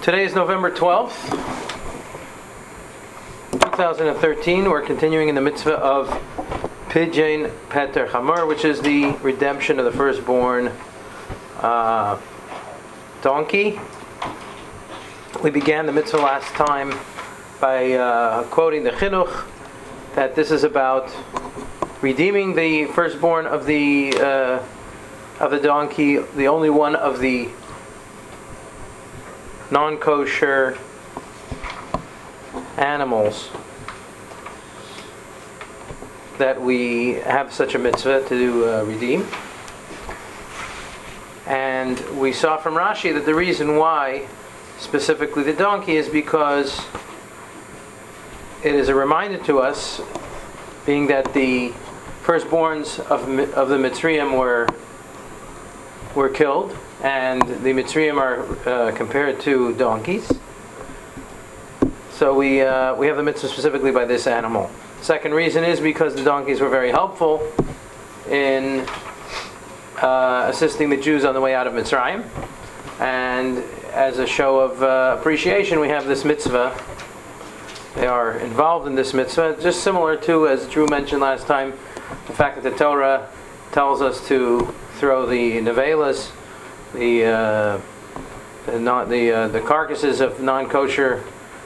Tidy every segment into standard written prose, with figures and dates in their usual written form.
Today is November 12th, 2013. We're continuing in the mitzvah of Pidyon Peter Chamor, which is the redemption of the firstborn donkey. We began the mitzvah last time by quoting the Chinuch, that this is about redeeming the firstborn of the donkey, the only one of the non-kosher animals that we have such a mitzvah to redeem. And we saw from Rashi that the reason why specifically the donkey is because it is a reminder to us, being that the firstborns of the Mitzrayim were killed, and the Mitzrayim are compared to donkeys. So we have the mitzvah specifically by this animal. Second reason is because the donkeys were very helpful in assisting the Jews on the way out of Mitzrayim, and as a show of appreciation, we have this mitzvah. They are involved in this mitzvah, just similar to, as Drew mentioned last time, the fact that the Torah tells us to throw the nevelas, the carcasses of non-kosher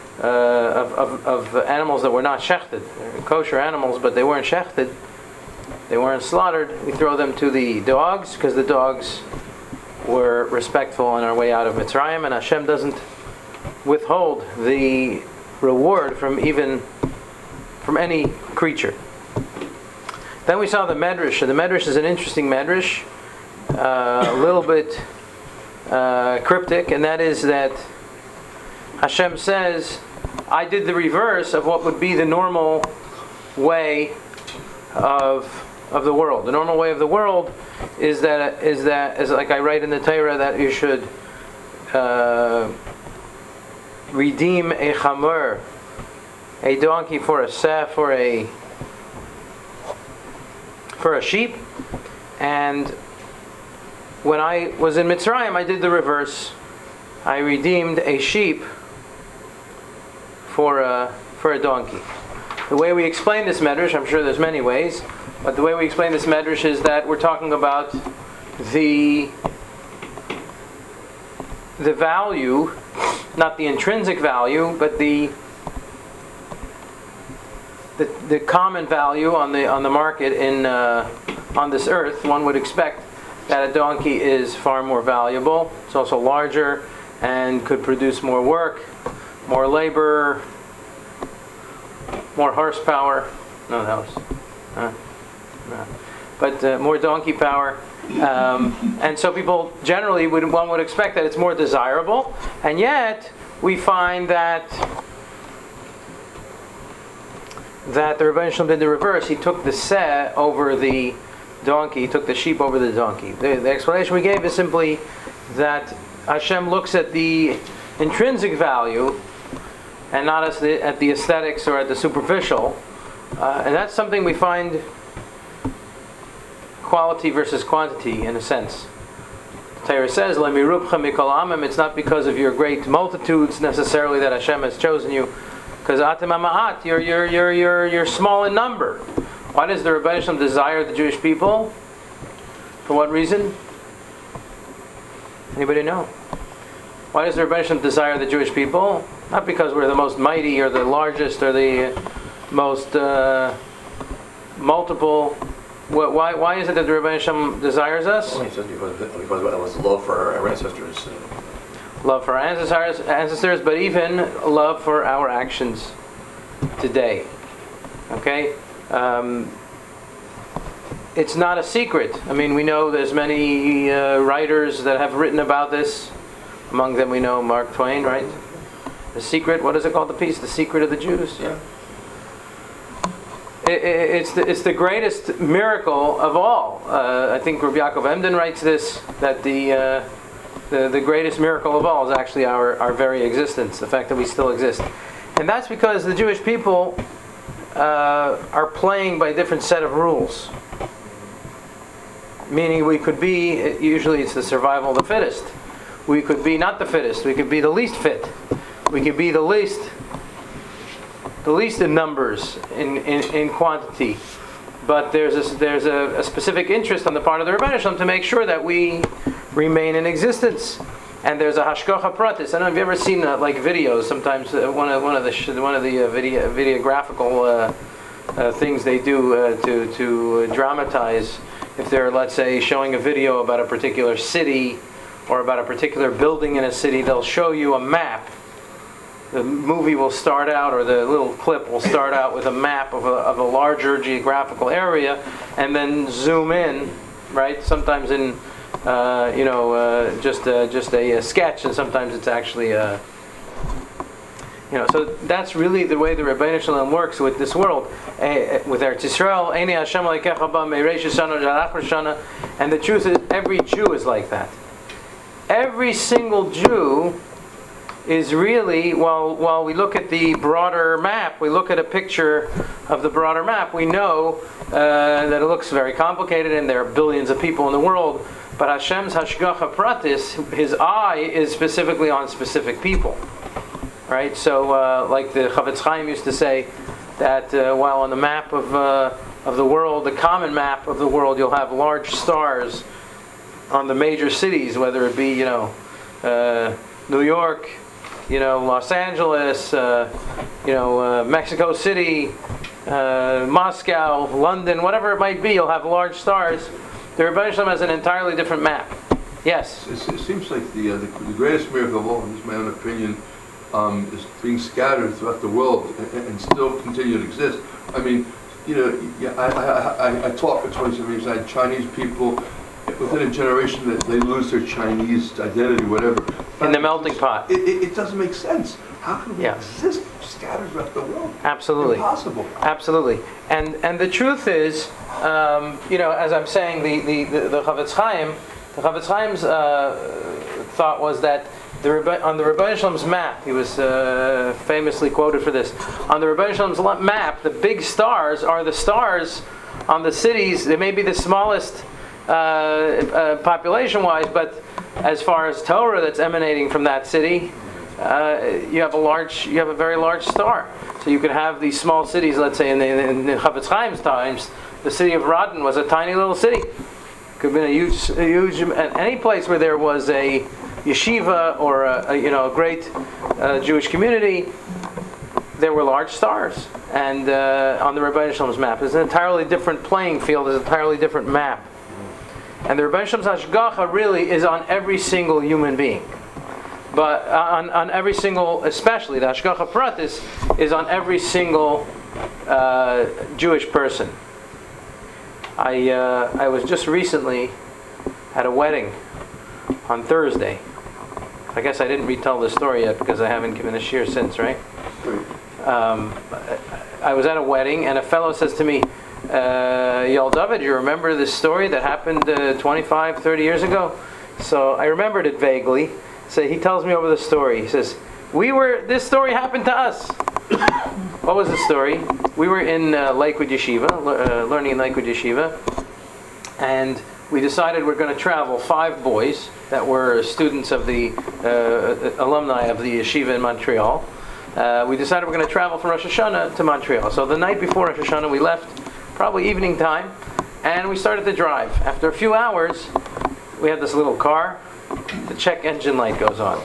of animals that were not shechted. They're kosher animals, but they weren't shechted. They weren't slaughtered. We throw them to the dogs because the dogs were respectful on our way out of Mitzrayim, and Hashem doesn't withhold the reward from any creature. Then we saw the Medrash, and the Medrash is an interesting Medrash, a little bit cryptic, and that is that Hashem says, I did the reverse of what would be the normal way of the world. The normal way of the world is like I write in the Torah, that you should redeem a chamor, a donkey, for a seh, for a sheep. And when I was in Mitzrayim, I did the reverse. I redeemed a sheep for a donkey. The way we explain this medrash, I'm sure there's many ways, but the way we explain this medrash is that we're talking about the value, not the intrinsic value, but the common value on the market on this earth. One would expect that a donkey is far more valuable. It's also larger and could produce more work, more labor, more horsepower. But more donkey power. And so people generally one would expect that it's more desirable, and yet we find that the Rebbeinu Shalom did the reverse. He took the seh over the donkey. He took the sheep over the donkey. The explanation we gave is simply that Hashem looks at the intrinsic value and not at the aesthetics or at the superficial, and that's something we find quality versus quantity in a sense. Torah says, it's not because of your great multitudes necessarily that Hashem has chosen you, because you're small in number. Why does the Rebbeinu Shalom desire the Jewish people? For what reason? Anybody know? Why does the Rebbeinu Shalom desire the Jewish people? Not because we're the most mighty or the largest or the most multiple. Why is it that the Rebbeinu Shalom desires us? Well, he says because it was love for our ancestors. Love for our ancestors, but even love for our actions today. Okay? It's not a secret. I mean, we know there's many writers that have written about this. Among them we know Mark Twain, right? The Secret, what is it called, the piece? The Secret of the Jews? Yeah. It's the greatest miracle of all. I think Rabbi Yaakov Emden writes this, that the greatest miracle of all is actually our very existence, the fact that we still exist. And that's because the Jewish people are playing by a different set of rules. Meaning we could be, usually it's the survival of the fittest. we could be not the fittest. We could be the least fit. We could be the least in numbers, in quantity. But there's a specific interest on the part of the Rebbeinu Shalom to make sure that we remain in existence. And there's a hashgacha pratis. I don't know if you've ever seen like videos. Sometimes one of the videographical things they do to dramatize. If they're, let's say, showing a video about a particular city or about a particular building in a city, they'll show you a map. The movie will start out, or the little clip will start out with a map of a larger geographical area, and then zoom in, right? Sometimes in just a sketch, and sometimes it's actually So that's really the way the Rebbeinu Shalom works with this world, with Eretz Yisrael. Eini Hashem Elokecha ba mereish shana v'achar shana, and the truth is, every Jew is like that. Every single Jew is really, while we look at the broader map, we look at a picture of the broader map, we know that it looks very complicated and there are billions of people in the world, but Hashem's Hashgacha Pratis, His eye is specifically on specific people. Right? So, like the Chavetz Chaim used to say, that while on the map of the world, the common map of the world, you'll have large stars on the major cities, whether it be, New York, Los Angeles, Mexico City, Moscow, London, whatever it might be, you'll have large stars. The Rebbeinu Shalom has an entirely different map. Yes? It seems like the greatest miracle of all, and this is my own opinion, is being scattered throughout the world and still continue to exist. I mean, I taught for 27 years. I had Chinese people. Within a generation that they lose their Chinese identity, whatever. In the melting pot. It doesn't make sense. How can we exist scattered throughout the world? Absolutely. Impossible. Absolutely. And the truth is, as I'm saying, the Chavetz Chaim's thought was that on the Rebbeinu Shalom's map, he was famously quoted for this. On the Rebbeinu Shalom's map, the big stars are the stars on the cities. They may be the smallest population-wise, but as far as Torah that's emanating from that city, you have a very large star. So you could have these small cities. Let's say in the Chavetz Chaim's times, the city of Radin was a tiny little city. Could have been a huge. Any place where there was a yeshiva or a great Jewish community, there were large stars. And on the Rebbeinu Shalom's map, it's an entirely different playing field. It's an entirely different map. And the Rebbeinu Shalom's Hashgacha really is on every single human being. But on every single, especially the Hashgacha Pratis, is on every single Jewish person. I was just recently at a wedding on Thursday. I guess I didn't retell this story yet because I haven't given a shir since, right? I was at a wedding and a fellow says to me, Yal David, you remember this story that happened 25, 30 years ago? So I remembered it vaguely. So he tells me over the story. He says, this story happened to us. What was the story? We were in Lakewood Yeshiva, learning in Lakewood Yeshiva, and we decided we're going to travel, 5 boys that were students of the alumni of the Yeshiva in Montreal. We decided we're going to travel from Rosh Hashanah to Montreal. So the night before Rosh Hashanah we left, probably evening time, and we started to drive. After a few hours, we had this little car. The check engine light goes on.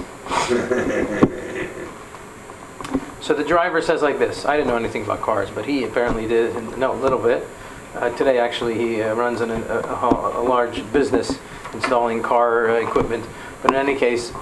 So the driver says like this. I didn't know anything about cars, but he apparently did know a little bit. Today, actually, he runs a large business installing car equipment. But in any case,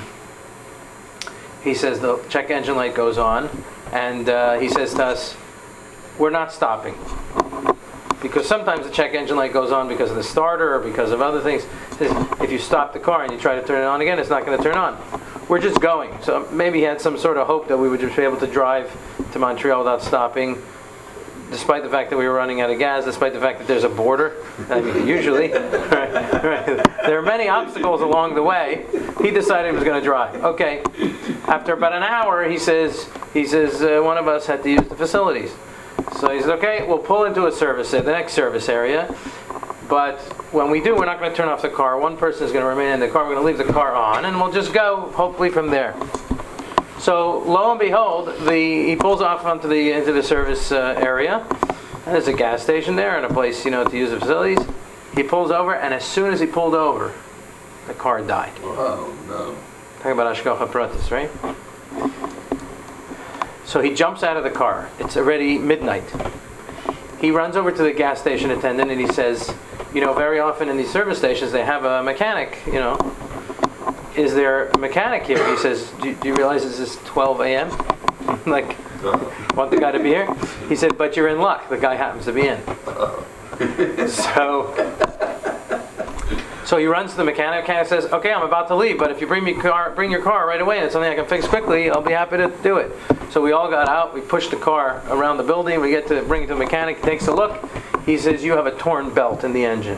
he says the check engine light goes on, and he says to us, we're not stopping. Because sometimes the check engine light goes on because of the starter or because of other things. If you stop the car and you try to turn it on again, it's not going to turn on. We're just going. So maybe he had some sort of hope that we would just be able to drive to Montreal without stopping, despite the fact that we were running out of gas, despite the fact that there's a border. I mean, usually. Right. There are many obstacles along the way. He decided he was going to drive. Okay. After about an hour, he says one of us had to use the facilities. So he says, okay, we'll pull into the next service area, but when we do, we're not going to turn off the car. One person is going to remain in the car. We're going to leave the car on, and we'll just go, hopefully, from there. So lo and behold, he pulls off into the service area. And there's a gas station there and a place, to use the facilities. He pulls over, and as soon as he pulled over, the car died. Oh, no. Talking about Hashgacha Pratis, right? So he jumps out of the car. It's already midnight. He runs over to the gas station attendant and he says, very often in these service stations they have a mechanic, Is there a mechanic here? He says, do you realize this is 12 a.m.? Like, want the guy to be here? He said, but you're in luck. The guy happens to be in. So he runs to the mechanic and says, okay, I'm about to leave, but if you bring your car right away and it's something I can fix quickly, I'll be happy to do it. So we all got out, we pushed the car around the building, we get to bring it to the mechanic, he takes a look, he says, you have a torn belt in the engine.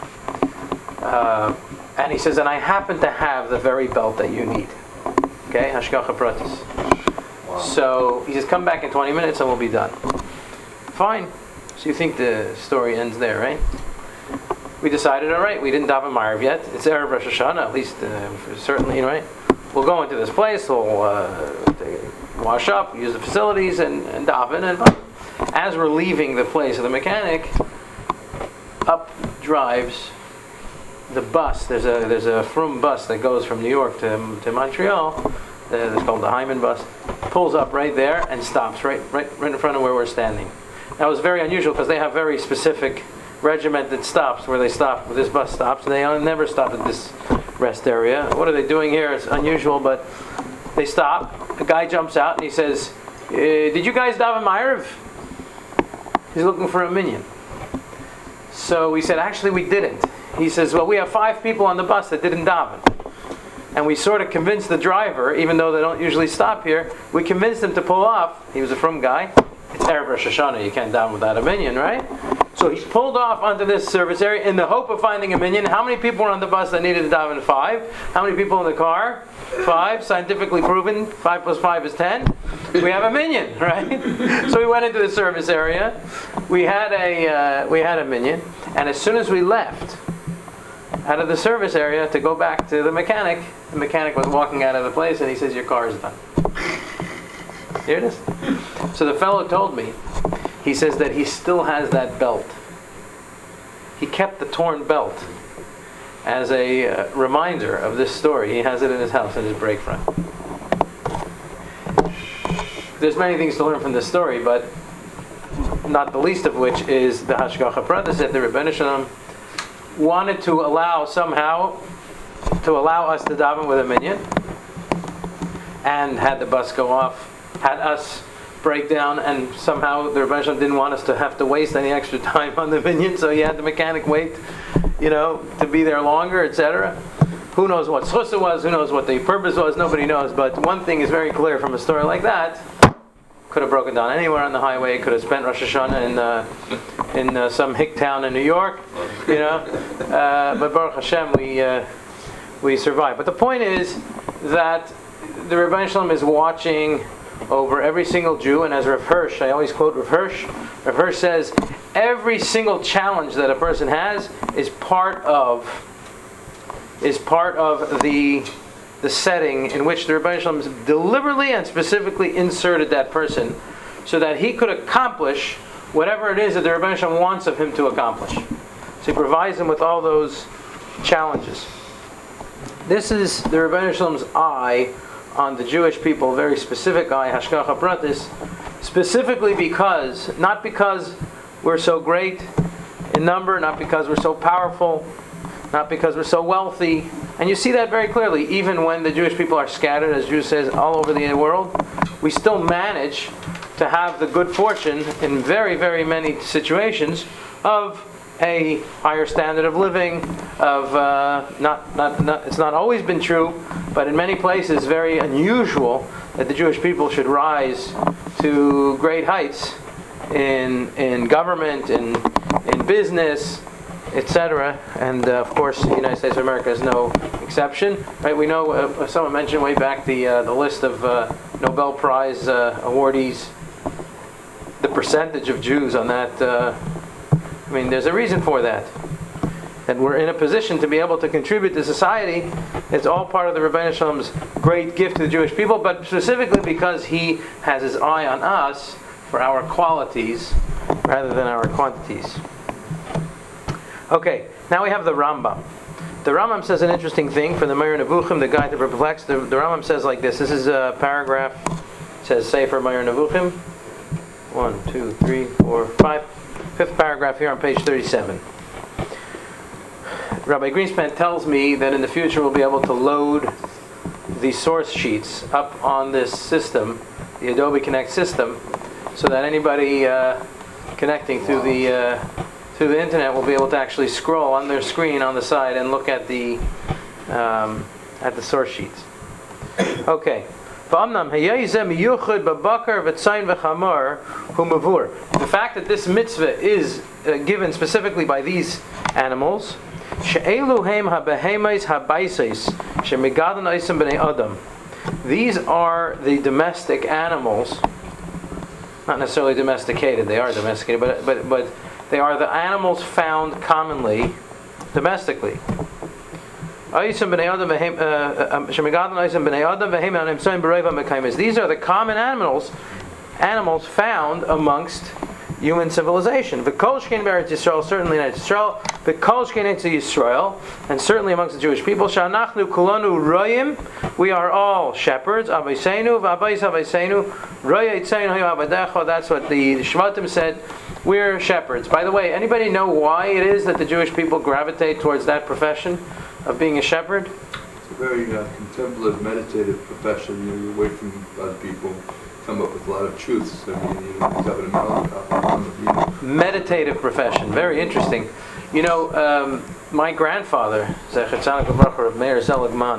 And he says, and I happen to have the very belt that you need. Okay, Hashgacha Pratis. Wow. So he says, come back in 20 minutes and we'll be done. Fine. So you think the story ends there, right? We decided, all right, we didn't daven Ma'ariv yet. It's Erev Rosh Hashanah, at least certainly, right? We'll go into this place, we'll wash up, use the facilities, and daven. And as we're leaving the place of the mechanic, up drives the bus. There's a Frum bus that goes from New York to Montreal. It's called the Hyman bus. Pulls up right there and stops right in front of where we're standing. That was very unusual because they have very specific regimented stops where they stop. This bus stops, and they never stop at this rest area. What are they doing here? It's unusual, but they stop. The guy jumps out and he says, "Did you guys daven Ma'ariv?" He's looking for a minyan. So we said, actually, we didn't. He says, well, we have 5 people on the bus that didn't daven. And we sort of convinced the driver, even though they don't usually stop here, we convinced him to pull off. He was a Frum guy. It's Erev Rosh Hashanah, you can't daven without a minyan, right? So he pulled off onto this service area in the hope of finding a minyan. How many people were on the bus that needed to daven? 5. How many people in the car? 5. Scientifically proven. 5 plus 5 is 10. We have a minyan, right? So we went into the service area. We had a minyan, and as soon as we left out of the service area to go back to the mechanic was walking out of the place, and he says, "Your car is done." Here it is. So the fellow told me, he says that he still has that belt. He kept the torn belt as a reminder of this story. He has it in his house in his brake front. There's many things to learn from this story, but not the least of which is the Hashgacha Pratis that the Rebbeinu Shalom wanted to allow us to daven with a minyan, and had the bus go off, had us break down, and somehow the Rebbeinu Shalom didn't want us to have to waste any extra time on the minyan, so he had the mechanic wait, to be there longer, etc. Who knows what Schusa was, who knows what the purpose was, nobody knows, but one thing is very clear from a story like that. Could have broken down anywhere on the highway, could have spent Rosh Hashanah in some hick town in New York, but Baruch Hashem, we survived. But the point is that the Rebbeinu Shalom is watching over every single Jew, and as Rav Hirsch, I always quote Rav Hirsch. Rav Hirsch says, every single challenge that a person has is part of the setting in which the Rebbeinu Shalom deliberately and specifically inserted that person so that he could accomplish whatever it is that the Rebbeinu Shalom wants of him to accomplish. So he provides him with all those challenges. This is the Rebbeinu Shalom's eye on the Jewish people, a very specific eye, Hashgacha Pratis, specifically not because we're so great in number, not because we're so powerful, not because we're so wealthy. And you see that very clearly, even when the Jewish people are scattered, as Jews says, all over the world, we still manage to have the good fortune in very, very many situations of a higher standard of living, of it's not always been true, but in many places very unusual that the Jewish people should rise to great heights in government, in business, etc. And of course, the United States of America is no exception. Right? We know someone mentioned way back the list of Nobel Prize awardees, the percentage of Jews on that. There's a reason for that. that we're in a position to be able to contribute to society. It's all part of the Rebbeinu Shalom's great gift to the Jewish people, but specifically because he has his eye on us for our qualities rather than our quantities. Okay, now we have the Rambam. The Rambam says an interesting thing from the Meir Nevuchim, the guide to perplex. The Rambam says like this. This is a paragraph. It says Sefer Meir Nevuchim. 1, 2, 3, 4, 5. Fifth paragraph here on page 37. Rabbi Greenspan tells me that in the future we'll be able to load the source sheets up on this system, the Adobe Connect system, so that anybody connecting through the internet will be able to actually scroll on their screen on the side and look at the source sheets. Okay. The fact that this mitzvah is given specifically by these animals, these are the domestic animals, not necessarily domesticated, they are domesticated, but they are the animals found commonly domestically. These are the common animals found amongst human civilization. The Kolshkein Beretz Yisrael, certainly in Israel. The Kolshkein in Israel, and certainly amongst the Jewish people. Shanachnu kulanu royim. We are all shepherds. Abayseinu v'abayis abayseinu. Roya itzeinu abadecho. That's what the Shvatim said. We're shepherds. By the way, anybody know why it is that the Jewish people gravitate towards that profession of being a shepherd? It's a very contemplative, meditative profession. You're away from other people. Come up with a lot of truths. Meditative profession, very interesting. You know, my grandfather, Zecher Tzaddik V'Bracha, Meir Seligman,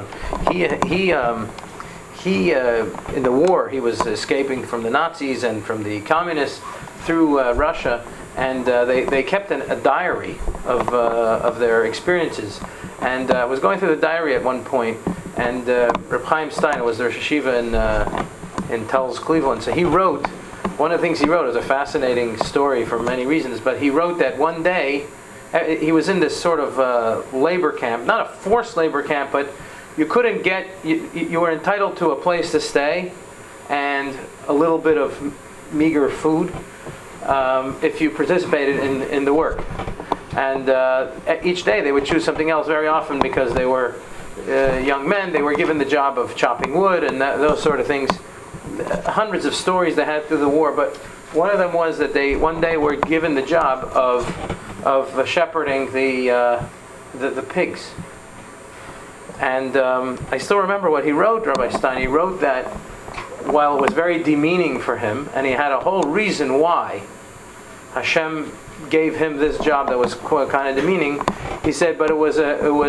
he in the war, he was escaping from the Nazis and from the communists through Russia, and they kept a diary of their experiences. And was going through the diary at one point, and Reb Chaim Steiner was their yeshiva in Telz, Cleveland. So he wrote, one of the things he wrote is a fascinating story for many reasons, but he wrote that one day, he was in this sort of labor camp, not a forced labor camp, but you couldn't get, you were entitled to a place to stay and a little bit of meager food if you participated in the work. And each day they would choose something else very often because they were young men, they were given the job of chopping wood and those sort of things. Hundreds of stories they had through the war, but one of them was that they one day were given the job of shepherding the pigs. And I still remember what he wrote, Rabbi Stein. He wrote that while it was very demeaning for him, and he had a whole reason why Hashem gave him this job that was kind of demeaning. He said, but it was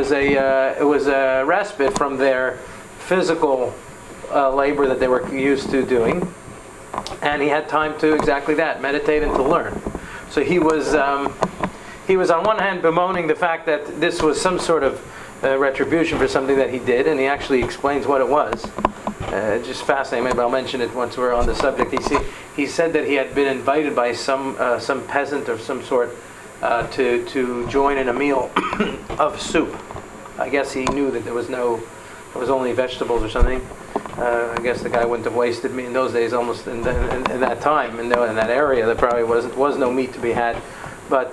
a respite from their physical labor that they were used to doing, and he had time to exactly that, meditate and to learn. So he was on one hand bemoaning the fact that this was some sort of retribution for something that he did, and he actually explains what it was. Just fascinating. Maybe I'll mention it once we're on the subject. He said that he had been invited by some peasant of some sort to join in a meal of soup. I guess he knew that there was only vegetables or something. I guess the guy wouldn't have wasted meat in those days. Almost in that time, in that area, there probably was no meat to be had. But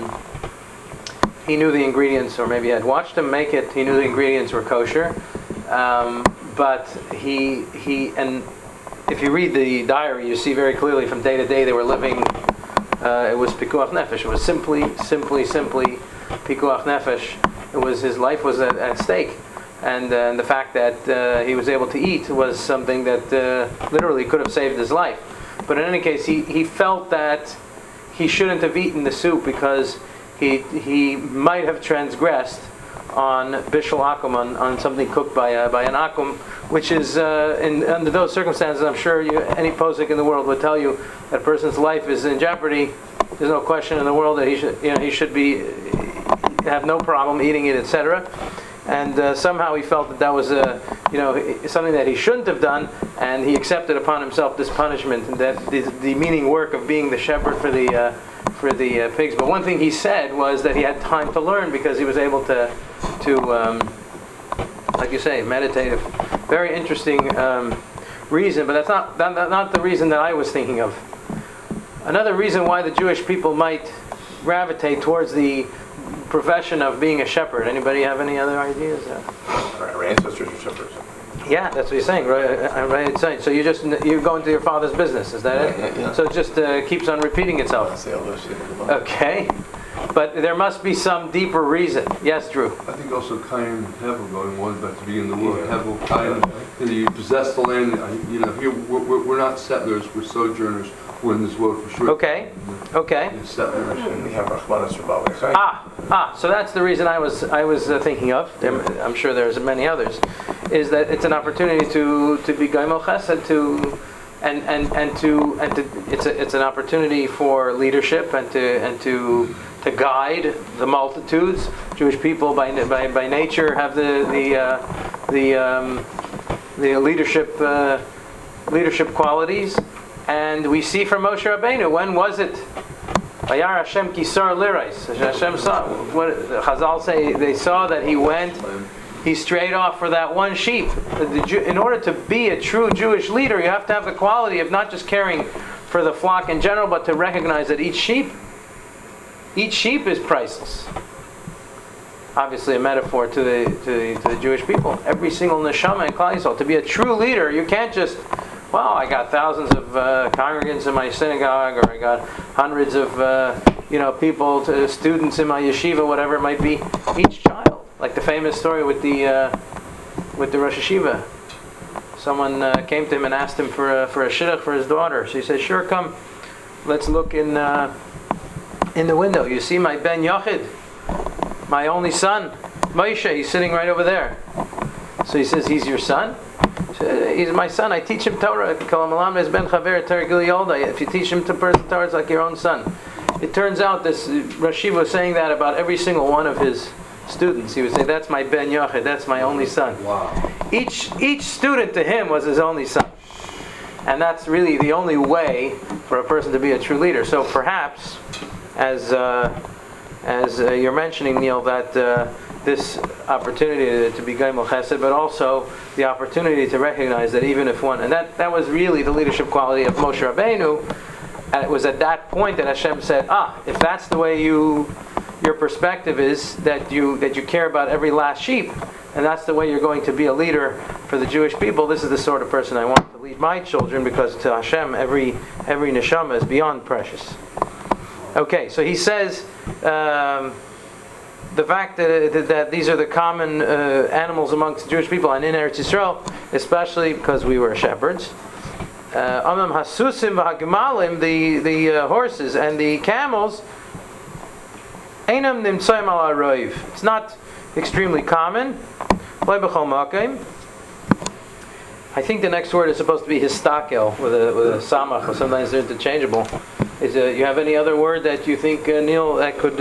he knew the ingredients, or maybe had watched him make it. He knew the ingredients were kosher. But he and if you read the diary, you see very clearly from day to day they were living. It was pikuach nefesh. It was simply pikuach nefesh. It was his life was at stake. And the fact that he was able to eat was something that literally could have saved his life. But in any case, he felt that he shouldn't have eaten the soup because he might have transgressed on bishul akum, on something cooked by an akum, which is under those circumstances, I'm sure any posek in the world would tell you that a person's life is in jeopardy. There's no question in the world that he should have no problem eating it, etc. And somehow he felt that was something that he shouldn't have done, and he accepted upon himself this punishment, and that the meaning work of being the shepherd for pigs. But one thing he said was that he had time to learn because he was able to like you say, meditate. Very interesting reason, but that's not the reason that I was thinking of. Another reason why the Jewish people might gravitate towards the profession of being a shepherd. Anybody have any other ideas? Our ancestors were shepherds. Yeah, that's what you're saying, right? So you go into your father's business, is that it? Yeah. So it just keeps on repeating itself. That's the eldest. Okay, but there must be some deeper reason. Yes, Drew. I think also Cain and Hevel going one back to the beginning of the world. Hevel, Cain, you possess the land. Here we're not settlers, we're sojourners. We're in this world for sure. Okay. Settlers. And we have Rachmanis for Baal Chaim. So that's the reason I was thinking of. I'm sure there's many others. Is that it's an opportunity to be Gaimel Chesed it's an opportunity for leadership and to guide the multitudes. Jewish people by nature have the leadership qualities, and we see from Moshe Rabbeinu, when was it? Vayar Hashem kisar lirais. Hashem saw. What Chazal say? They saw that he strayed off for that one sheep. In order to be a true Jewish leader, you have to have the quality of not just caring for the flock in general, but to recognize that each sheep is priceless. Obviously, a metaphor to the Jewish people. Every single neshama in Klal Yisrael. To be a true leader, you can't just, well, I got thousands of congregants in my synagogue, or I got hundreds of people, students in my yeshiva, whatever it might be. Each child, like the famous story with the Rosh Yeshiva. Someone came to him and asked him for a shidduch for his daughter. So he said, "Sure, come. Let's look in the window. You see my ben Yochid, my only son, Moshe. He's sitting right over there." So he says, "He's your son?" He's my son. I teach him Torah. If you teach him to person Torah, it's like your own son. It turns out this Rashi was saying that about every single one of his students. He would say, "That's my ben Yochid. That's my only son." Wow. Each student to him was his only son, and that's really the only way for a person to be a true leader. So perhaps, as you're mentioning, Neil, that this opportunity to be Gaimel Chesed, but also the opportunity to recognize that even if one, and that was really the leadership quality of Moshe Rabbeinu, and it was at that point that Hashem said, if that's the way your perspective is, that you care about every last sheep, and that's the way you're going to be a leader for the Jewish people, this is the sort of person I want to lead my children, because to Hashem every neshama is beyond precious. Okay, so he says the fact that these are the common animals amongst Jewish people and in Eretz Yisrael, especially because we were shepherds. Amam hasusim v'hagmalim, the horses and the camels, einam nimtzayim al haroiv. It's not extremely common. I think the next word is supposed to be histakel with a samach, or sometimes they're interchangeable. You have any other word that you think, Neil, that could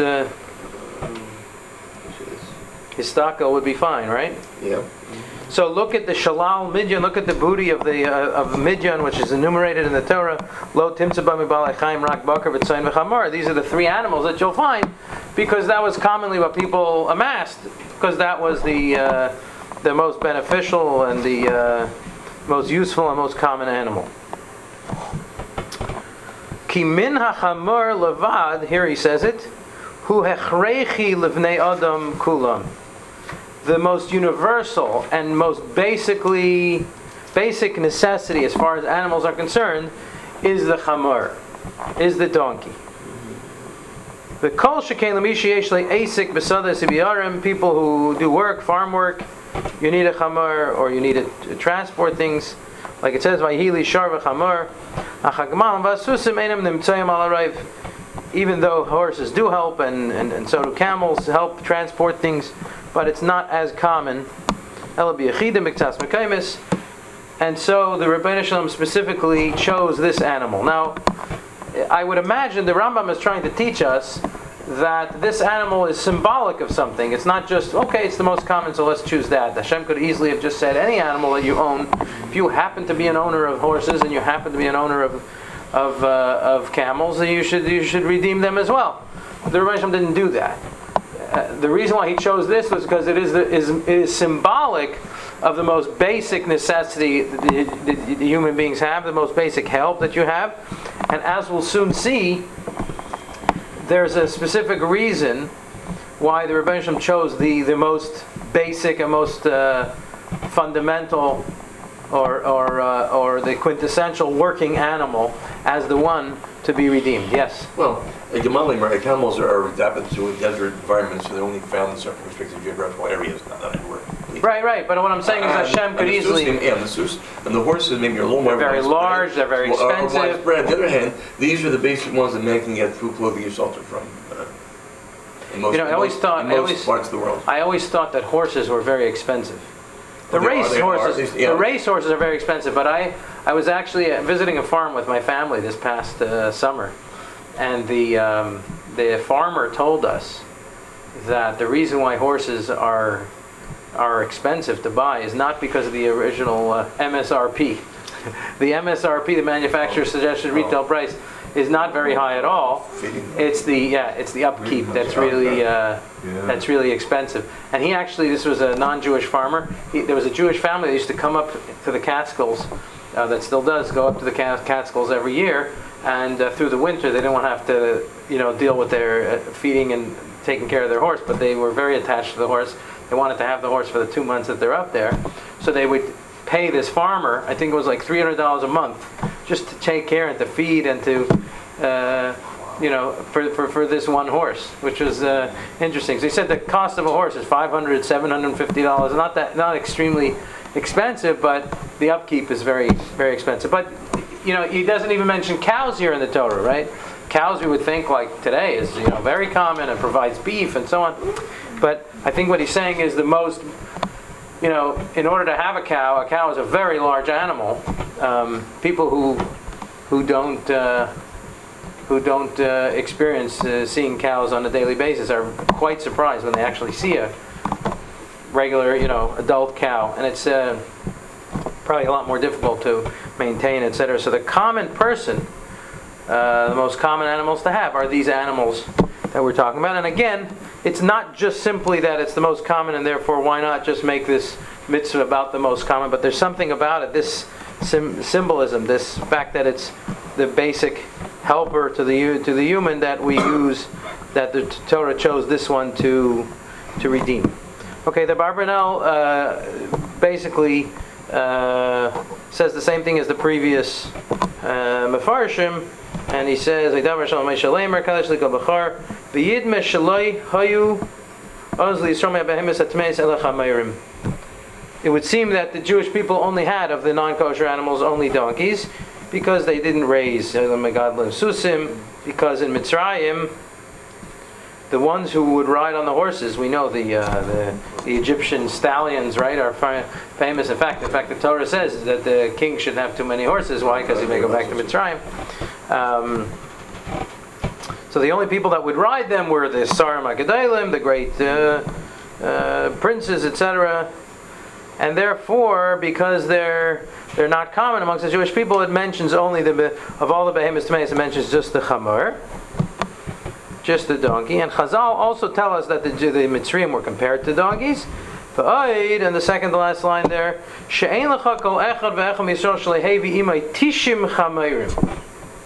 histakel would be fine, right? Yeah. So look at the shalal midyan. Look at the booty of midyan, which is enumerated in the Torah. Lo timtza b'mibal chaim rak bakar v'tzayin v'chamar. These are the three animals that you'll find, because that was commonly what people amassed, because that was the most beneficial and the most useful and most common animal. Ki min hachamor levad. Here he says it. Hu hechreichi levnei adam kulam. The most universal and most basic necessity as far as animals are concerned is the chamor, is the donkey. The kol shekain l'mishi yesh le'asik b'sada sibiyarim, people who do work, farm work, you need a chamor, or you need it to transport things. Like it says, vayhili shar v'chamor, achagmal v'asusim einam nimtzayim al harayv. Even though horses do help, and so do camels help transport things, but it's not as common. And so the Rebbeinu Shalom specifically chose this animal. Now, I would imagine the Rambam is trying to teach us that this animal is symbolic of something. It's not just, okay, it's the most common, so let's choose that. Hashem could easily have just said any animal that you own. If you happen to be an owner of horses, and you happen to be an owner of of camels, you should redeem them as well. The Rebbeinu Shalom didn't do that. The reason why he chose this was because it is symbolic of the most basic necessity the human beings have, the most basic help that you have. And as we'll soon see, there's a specific reason why the Rebbeinu Shalom chose the most basic and most fundamental or the quintessential working animal as the one to be redeemed. Yes? Well, camels are adapted to a desert environment, so they're only found in certain restricted geographical areas, not everywhere. Right. But what I'm saying is Hashem could easily... And the horses maybe are a little more... They're very large, they're very expensive. Widespread. On the other hand, these are the basic ones that man can get food, clothing, and shelter from. In most parts of the world. I always thought that horses were very expensive. The race horses are very expensive, but I was actually visiting a farm with my family this past summer, and the farmer told us that the reason why horses are expensive to buy is not because of the original MSRP. The MSRP, the manufacturer's suggested retail price, is not very high at all. It's the upkeep that's really expensive. And this was a non-Jewish farmer. There was a Jewish family that used to come up to the Catskills, that still does go up to the Catskills every year, and through the winter they didn't want to have to deal with their feeding and taking care of their horse, but they were very attached to the horse. They wanted to have the horse for the 2 months that they're up there, so they would pay this farmer, I think it was like $300 a month, just to take care and to feed and to, for this one horse, which was interesting. So he said the cost of a horse is $500, $750. Not extremely expensive, but the upkeep is very, very expensive. But he doesn't even mention cows here in the Torah, right? Cows, we would think like today is very common and provides beef and so on. But I think what he's saying is the most. In order to have a cow is a very large animal. People who don't experience seeing cows on a daily basis are quite surprised when they actually see a regular, adult cow, and it's probably a lot more difficult to maintain, etc. So the common person, the most common animals to have are these animals that we're talking about. And again, it's not just simply that it's the most common and therefore why not just make this mitzvah about the most common, but there's something about it, this symbolism, this fact that it's the basic helper to the human that we use, that the Torah chose this one to redeem. Okay, the Barbanel basically says the same thing as the previous Mefarshim, and he says, it would seem that the Jewish people only had, of the non-kosher animals, only donkeys, because they didn't raise megadlim susim, because in Mitzrayim, the ones who would ride on the horses, we know the Egyptian stallions, right, are famous. In fact, the Torah says that the king shouldn't have too many horses. Why? Because he may go back to Mitzrayim. So the only people that would ride them were the Sarim HaGedalim, the great princes, etc. And therefore, because they're not common amongst the Jewish people, it mentions only of all the behemoths tameis, it mentions just the chamor, just the donkey. And Chazal also tell us that the Mitzrayim were compared to donkeys. And the second to last line there, she'ein lecha kol echad ve'echad Yisrael shlehevi imay tishim chameirim.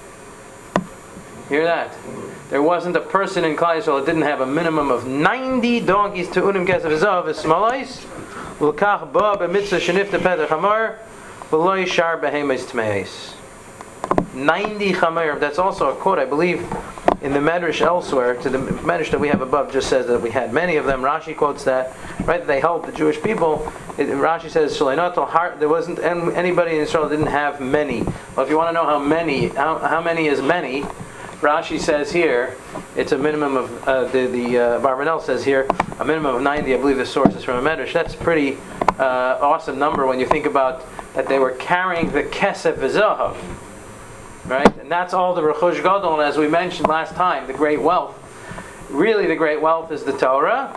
Hear that? There wasn't a person in Klal Yisrael that didn't have a minimum of 90 donkeys to unim kesef zav esmalais. L'kach ba b'mitzvah shenifta peder chamar v'lo yishar behemoths tameis. 90 chameirim. That's also a quote, I believe, in the Medrash elsewhere. To the Medrash that we have above just says that we had many of them. Rashi quotes that, right? They helped the Jewish people. Rashi says there wasn't anybody in Israel that didn't have many. Well, if you want to know how many is many, Rashi says here it's a minimum of the Barbanel says here a minimum of 90. I believe the source is from a Medrash. That's a pretty awesome number when you think about that they were carrying the kesef v'zahav. Right? And that's all the Rechush Gadol, and as we mentioned last time, the great wealth. Really the great wealth is the Torah.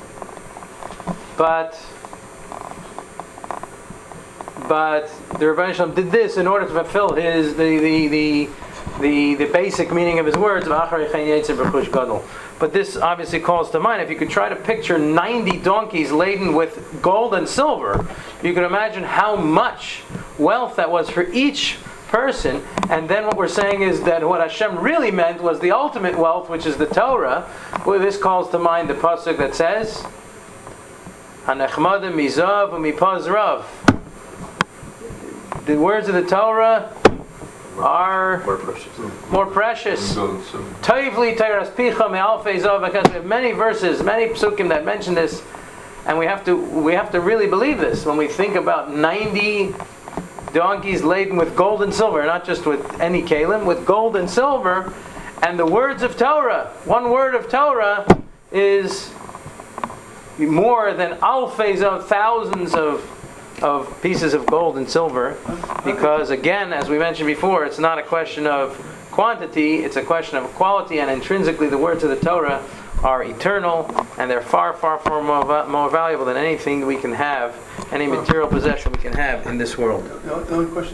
But the Rebbeinu Shalom did this in order to fulfill the basic meaning of his words. But this obviously calls to mind, if you could try to picture 90 donkeys laden with gold and silver, you can imagine how much wealth that was for each person. And then what we're saying is that what Hashem really meant was the ultimate wealth, which is the Torah. Well, this calls to mind the pasuk that says, "Hanechmadim mizav u'mipaz rav." The words of the Torah are more precious. Toivli teiras picha me'alfei zav. Because we have many verses, many psukim that mention this, and we have to really believe this when we think about 90 donkeys laden with gold and silver, not just with any kalim, with gold and silver, and the words of Torah. One word of Torah is more than alfei zav, thousands of pieces of gold and silver, because again, as we mentioned before, it's not a question of quantity, it's a question of quality, and intrinsically the words of the Torah are eternal, and they're far, far, far more valuable than anything we can have, any material possession we can have in this world. The only question